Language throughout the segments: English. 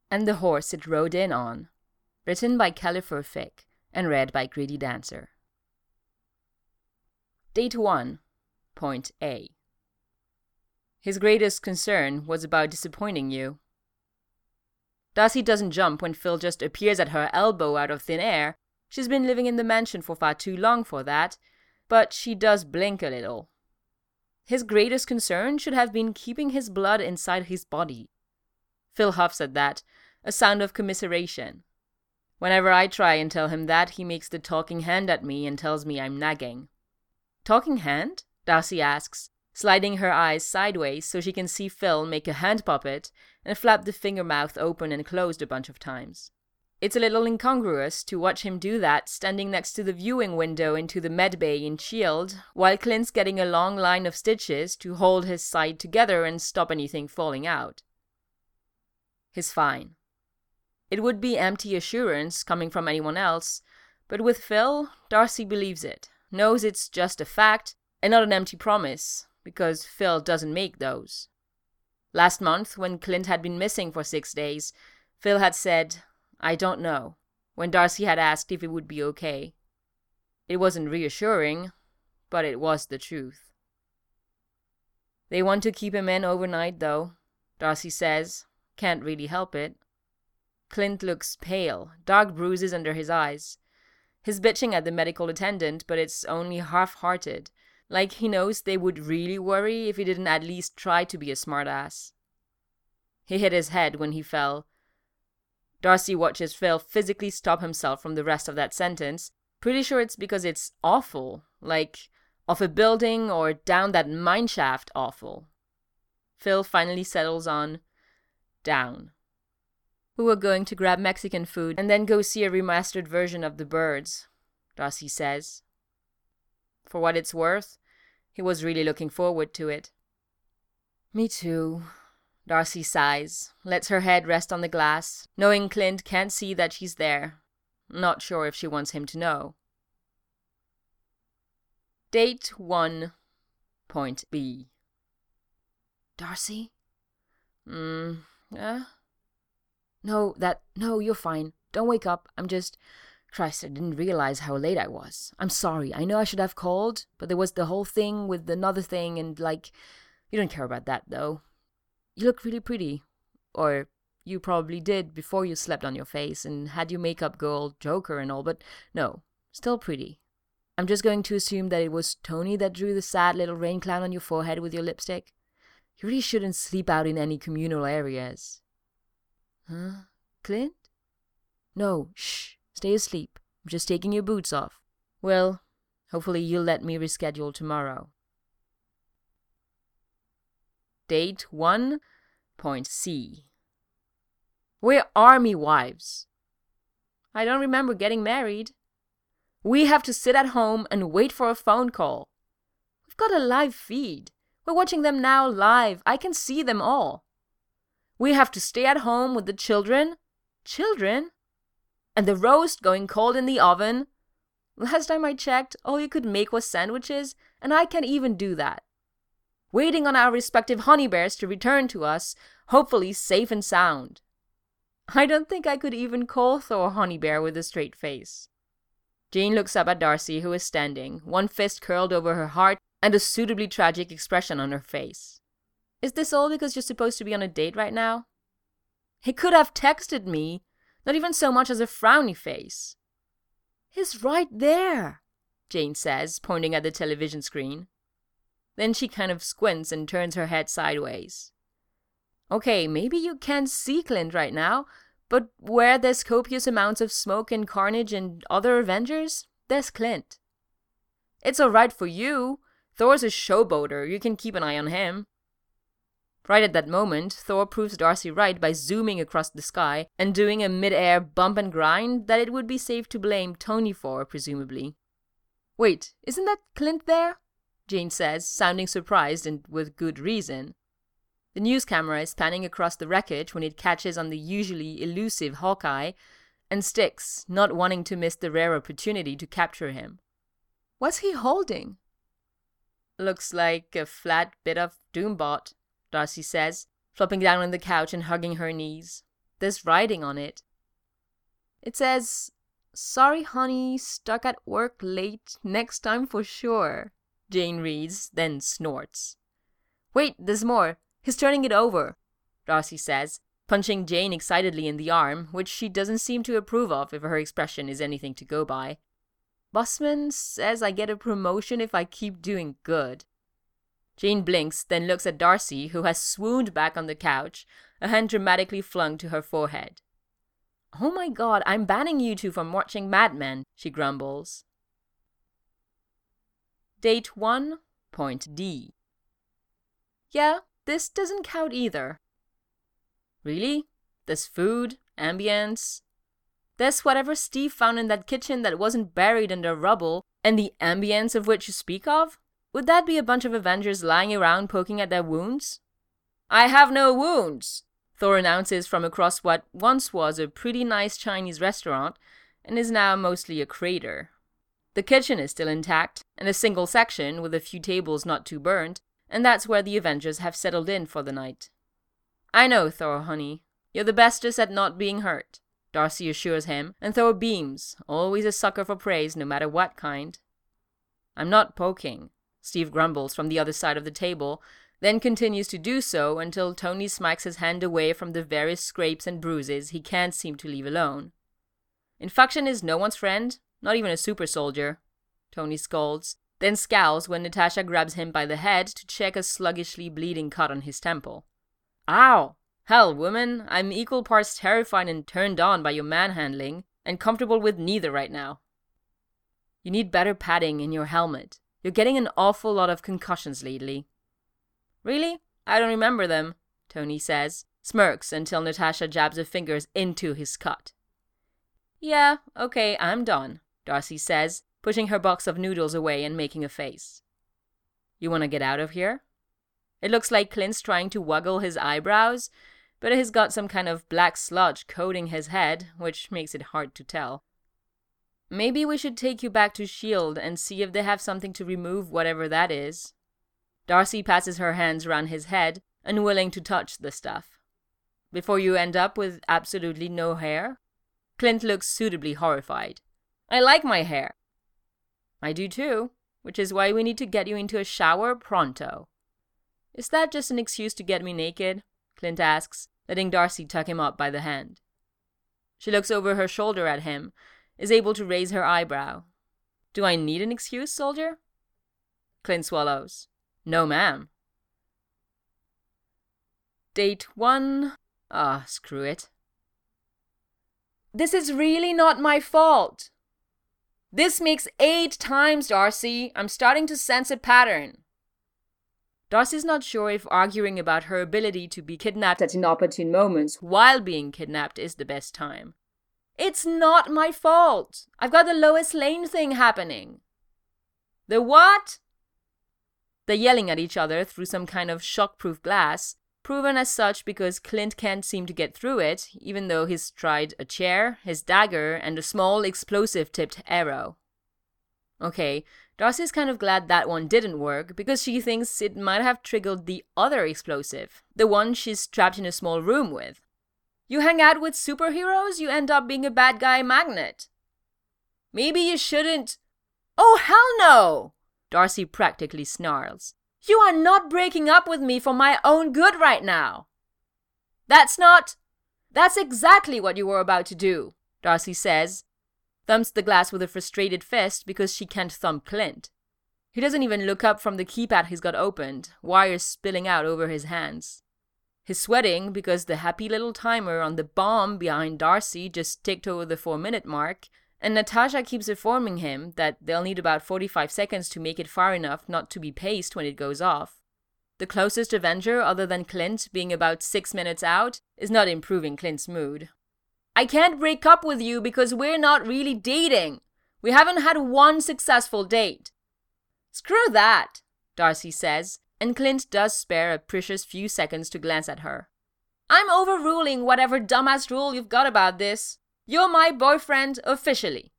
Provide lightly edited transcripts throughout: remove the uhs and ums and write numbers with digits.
and the Horse It Rode In On, written by Califer Fick and read by Greedy Dancer. Date 1. Point A. His greatest concern was about disappointing you. Darcy doesn't jump when Phil just appears at her elbow out of thin air. She's been living in the mansion for far too long for that, but she does blink a little. His greatest concern should have been keeping his blood inside his body. Phil huffs at that, a sound of commiseration. Whenever I try and tell him that, he makes the talking hand at me and tells me I'm nagging. Talking hand? Darcy asks, sliding her eyes sideways so she can see Phil make a hand puppet and flap the finger mouth open and closed a bunch of times. It's a little incongruous to watch him do that standing next to the viewing window into the med bay in S.H.I.E.L.D. while Clint's getting a long line of stitches to hold his side together and stop anything falling out. He's fine. It would be empty assurance coming from anyone else, but with Phil, Darcy believes it, knows it's just a fact and not an empty promise, because Phil doesn't make those. Last month, when Clint had been missing for 6 days, Phil had said, "I don't know," when Darcy had asked if it would be okay. It wasn't reassuring, but it was the truth. They want to keep him in overnight, though, Darcy says. Can't really help it. Clint looks pale, dark bruises under his eyes. He's bitching at the medical attendant, but it's only half-hearted, like he knows they would really worry if he didn't at least try to be a smartass. He hit his head when he fell. Darcy watches Phil physically stop himself from the rest of that sentence, pretty sure it's because it's awful, like off a building or down that mineshaft awful. Phil finally settles on down. "We were going to grab Mexican food and then go see a remastered version of The Birds," Darcy says. For what it's worth, he was really looking forward to it. "Me too," Darcy sighs, lets her head rest on the glass, knowing Clint can't see that she's there. Not sure if she wants him to know. Date 1. Point B. "Darcy?" No, you're fine. Don't wake up. Christ, I didn't realize how late I was. I'm sorry. I know I should have called, but there was the whole thing with another thing and, you don't care about that, though. You look really pretty. Or you probably did before you slept on your face and had your makeup go all Joker and all, but no, still pretty. I'm just going to assume that it was Tony that drew the sad little rain cloud on your forehead with your lipstick. You really shouldn't sleep out in any communal areas." "Huh? Clint?" "No, shh. Stay asleep. I'm just taking your boots off. Well, hopefully you'll let me reschedule tomorrow." Date 1. Point C. "We're army wives." "I don't remember getting married." "We have to sit at home and wait for a phone call." "We've got a live feed. We're watching them now live. I can see them all." "We have to stay at home with the children." "Children? And the roast going cold in the oven. Last time I checked, all you could make was sandwiches, and I can't even do that. Waiting on our respective honey bears to return to us, hopefully safe and sound." I don't think I could even call Thor honey bear with a straight face. Jane looks up at Darcy, who is standing, one fist curled over her heart and a suitably tragic expression on her face. "Is this all because you're supposed to be on a date right now?" "He could have texted me, not even so much as a frowny face." "He's right there," Jane says, pointing at the television screen. Then she kind of squints and turns her head sideways. "Okay, maybe you can't see Clint right now, but where there's copious amounts of smoke and carnage and other Avengers, there's Clint. It's alright for you. Thor's a showboater. You can keep an eye on him." Right at that moment, Thor proves Darcy right by zooming across the sky and doing a mid-air bump and grind that it would be safe to blame Tony for, presumably. "Wait, isn't that Clint there?" Jane says, sounding surprised and with good reason. The news camera is panning across the wreckage when it catches on the usually elusive Hawkeye and sticks, not wanting to miss the rare opportunity to capture him. "What's he holding?" "Looks like a flat bit of Doombot," Darcy says, flopping down on the couch and hugging her knees. There's writing on it. It says, "Sorry, honey, stuck at work late. Next time for sure," Jane reads, then snorts. "Wait, there's more. He's turning it over," Darcy says, punching Jane excitedly in the arm, which she doesn't seem to approve of if her expression is anything to go by. "Busman says I get a promotion if I keep doing good." Jane blinks, then looks at Darcy, who has swooned back on the couch, a hand dramatically flung to her forehead. "Oh my God, I'm banning you two from watching Mad Men," she grumbles. Date 1.D. Yeah, this doesn't count either. Really? There's food, ambience. There's whatever Steve found in that kitchen that wasn't buried under rubble, and the ambience of which you speak of? Would that be a bunch of Avengers lying around poking at their wounds? "I have no wounds," Thor announces from across what once was a pretty nice Chinese restaurant and is now mostly a crater. The kitchen is still intact, and a single section with a few tables not too burned, and that's where the Avengers have settled in for the night. "I know, Thor, honey. You're the bestest at not being hurt," Darcy assures him, and Thor beams, always a sucker for praise no matter what kind. "I'm not poking," Steve grumbles from the other side of the table, then continues to do so until Tony smacks his hand away from the various scrapes and bruises he can't seem to leave alone. "Infection is no one's friend, not even a super soldier," Tony scolds, then scowls when Natasha grabs him by the head to check a sluggishly bleeding cut on his temple. "Ow! Hell, woman, I'm equal parts terrified and turned on by your manhandling, and comfortable with neither right now." "You need better padding in your helmet. You're getting an awful lot of concussions lately." "Really? I don't remember them," Tony says, smirks until Natasha jabs her fingers into his cut. "Yeah, okay, I'm done," Darcy says, pushing her box of noodles away and making a face. "You want to get out of here?" It looks like Clint's trying to waggle his eyebrows, but he's got some kind of black sludge coating his head, which makes it hard to tell. "Maybe we should take you back to S.H.I.E.L.D. and see if they have something to remove whatever that is." Darcy passes her hands around his head, unwilling to touch the stuff. "Before you end up with absolutely no hair?" Clint looks suitably horrified. "I like my hair." "I do too, which is why we need to get you into a shower pronto." "Is that just an excuse to get me naked?" Clint asks, letting Darcy tuck him up by the hand. She looks over her shoulder at him, is able to raise her eyebrow. "Do I need an excuse, soldier?" Clint swallows. "No, ma'am." Date 1. Screw it. "This is really not my fault." "This makes 8 times, Darcy. I'm starting to sense a pattern." Darcy's not sure if arguing about her ability to be kidnapped at inopportune moments while being kidnapped is the best time. "It's not my fault. I've got the Lois Lane thing happening." "The what?" They're yelling at each other through some kind of shockproof glass, proven as such because Clint can't seem to get through it, even though he's tried a chair, his dagger, and a small explosive-tipped arrow. Okay, Darcy's kind of glad that one didn't work because she thinks it might have triggered the other explosive, the one she's trapped in a small room with. You hang out with superheroes, you end up being a bad guy magnet. Maybe you shouldn't. "Oh, hell no!" Darcy practically snarls. "You are not breaking up with me for my own good right now." That's exactly what you were about to do," Darcy says, thumps the glass with a frustrated fist because she can't thump Clint. He doesn't even look up from the keypad he's got opened, wires spilling out over his hands. He's sweating because the happy little timer on the bomb behind Darcy just ticked over the 4-minute mark, and Natasha keeps informing him that they'll need about 45 seconds to make it far enough not to be paced when it goes off. The closest Avenger, other than Clint, being about 6 minutes out, is not improving Clint's mood. "I can't break up with you because we're not really dating. We haven't had one successful date." "Screw that," Darcy says, and Clint does spare a precious few seconds to glance at her. "I'm overruling whatever dumbass rule you've got about this. You're my boyfriend officially."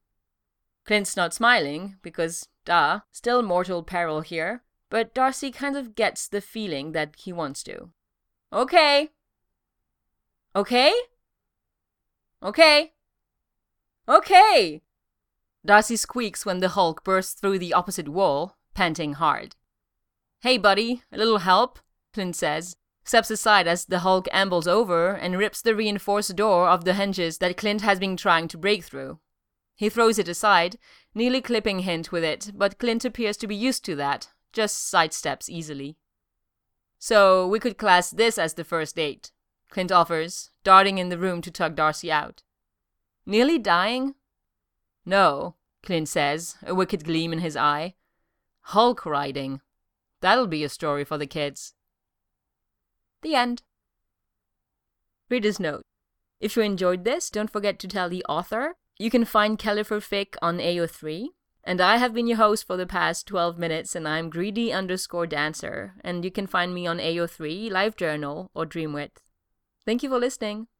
Clint's not smiling because, still mortal peril here, but Darcy kind of gets the feeling that he wants to. "Okay." "Okay?" Okay. Okay! Darcy squeaks when the Hulk bursts through the opposite wall, panting hard. Hey buddy, a little help? Clint says, steps aside as the Hulk ambles over and rips the reinforced door off the hinges that Clint has been trying to break through. He throws it aside, nearly clipping Hint with it, but Clint appears to be used to that, just sidesteps easily. So we could class this as the first date, Clint offers, darting in the room to tug Darcy out. Nearly dying? No, Clint says, a wicked gleam in his eye. Hulk riding. That'll be a story for the kids. The end. Reader's note. If you enjoyed this, don't forget to tell the author. You can find Califer Fic on AO3. And I have been your host for the past 12 minutes, and I'm greedy_dancer. And you can find me on AO3, LiveJournal, or Dreamwidth. Thank you for listening.